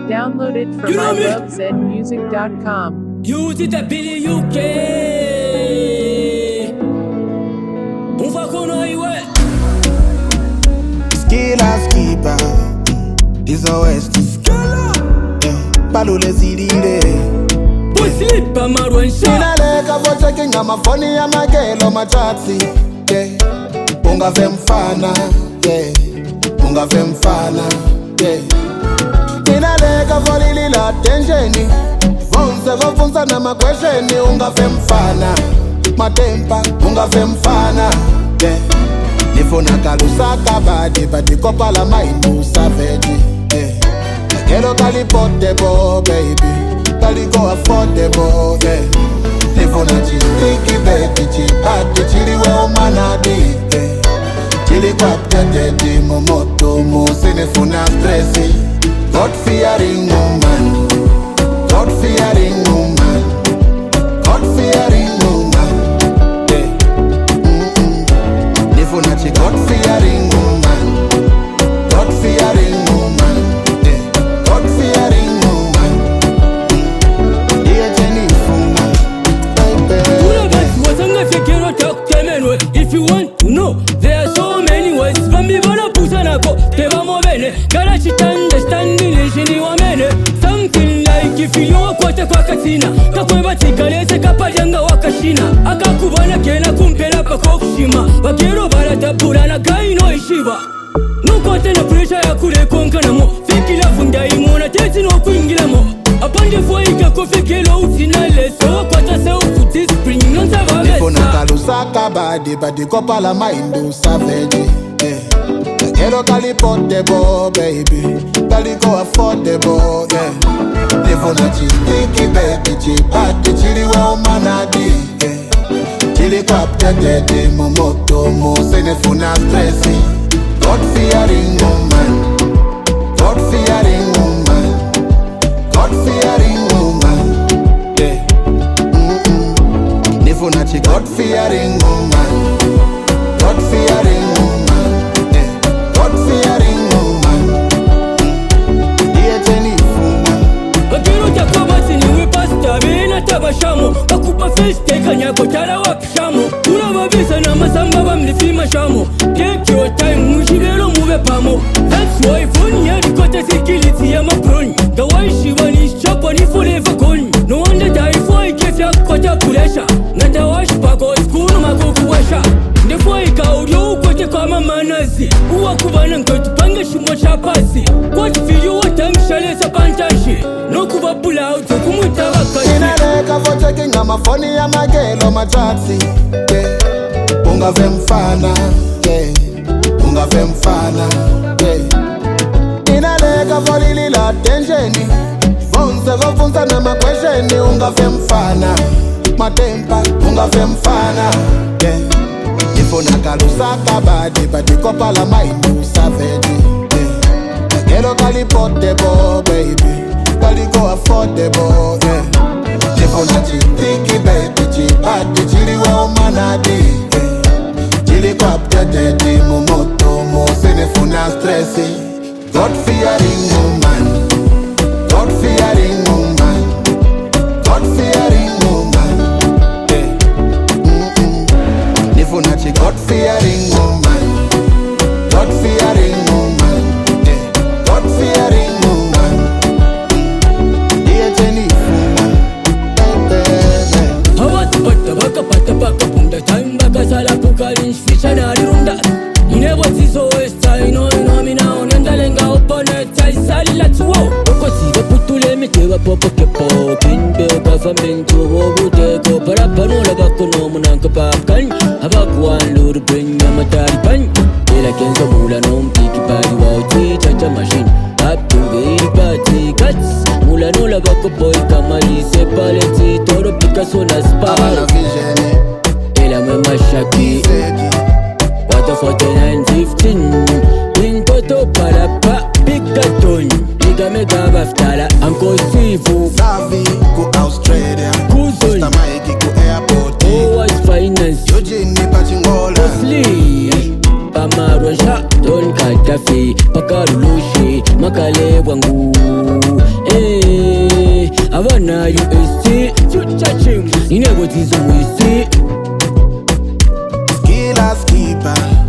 Download it from ilovezmusic.com. Use it Billy UK. Move kono iwe. Skilla skipa is a west skilla. Palule zilile. Puslipa marwensha. Ninaleka for checking on my phone ya magelo machatsi. Ungave mfana. Ungave mfana. Ninaleka for lila attention. Vonse na makwesheni ungave mfana. Matempa ungave mfana. Nifuna kalusaka badi kopa la maindu savage. Kelo kali portable baby, kali go affordable. Nifuna chistiki baby chipati chili we umanadi. Chili kwa ptete momoto musi nifuna stressi. God fearing woman, God fearing woman, God fearing woman. Nifuna chi God fearing woman, God fearing woman, God fearing woman. Dear Jennifer, if you want to know, there are so many ways. Bambi bona pusana ko teba mobene. Gara chita understanding nishini wamene. Something like if you wakwate kwa katina. Kakweba tikalese kapajanga wakashina. Akakubana kena kumpela pa kokushima. Wakero barata purana kaino ishiva. Nukote na pressure ya kule konkana mo. Fikila funda imona teti no kuingila mo. Apande fwa ika kofekelo utina leso. Wakwata se ufuti spring non savage. nifuna kalusaka badi kopa la maindu savage. Kelo kali portable baby, kali go affordable. Nifuna chistiki baby chipati chili we umanadi. Chili kwa ptete momoto musi nifuna stressi. God fearing woman, God fearing woman, God fearing woman. Nifuna chi God fearing woman, God fearing woman, God fearing woman. Dear Jennifer, Wakiro takwaba siniwe pasta bina tabashamo. Bakupa feste kanyako tala wakishamo. Urababisa na masamba bamlifima shamo. Take your time mushibelo mube pamo. That's why phone ya dikote sikiliti ya makroni. Gawai shivani shapa ni forever gone. No wonder die for ikefya kota kulesha. Nata wash pako skunu makukuwesha. Ndefo ikaudio ukote kama manazi. Uwa kubana nkotu panga shimo chapasi. What video watamshale sa pantashi. No kuba pull out kumutaba kashi. ninaleka for checking on my phone ya magelo machatsi. Ungave mfana, ungave mfana. Ninaleka for lila attention. Vonse na makwesheni ungave mfana. Matempa ungave mfana. Nifuna kalusaka badi kopa la maindu savage. Kelo kali portable baby, kali go affordable. Nifuna chistiki baby chipati chili we umanadi. Chili kwa ptete momoto musi nifuna stressi. God fearing woman, God fearing woman, God fearing woman. Nifuna chi God fearing woman, God fearing woman, God fearing woman. Dear Jennifer, Hawat baka baka punda time baka sala pukarin fisha na runda. Inevo tiso esta ino mi na onenda lenga opone tai sali la tuo. Oko siga putule me tewa popo kepo kinbe ka famento wo bute ko para panola bako no munanka pakan. Habakwan lur bring matari pan. Ela kenzo mula no mpiki bali wa uti chacha machine. Up to the party cuts. Mula no la bako boy kamali se paleti toro Picasso na spa. Abana vision, Ela me mashaki. Water 49-15. Bring poto para pa Picaton. Liga me gaba ftala. Anko Sivu. Savi go Australia, Kuzon. Mr. Mikey go airport. Always finance. Eugene Pachingola. Osli. Pamarosha. Don Katafi. Pakarulushe. Makale wangu. na USC Inebo tizo wisi Skilla skipper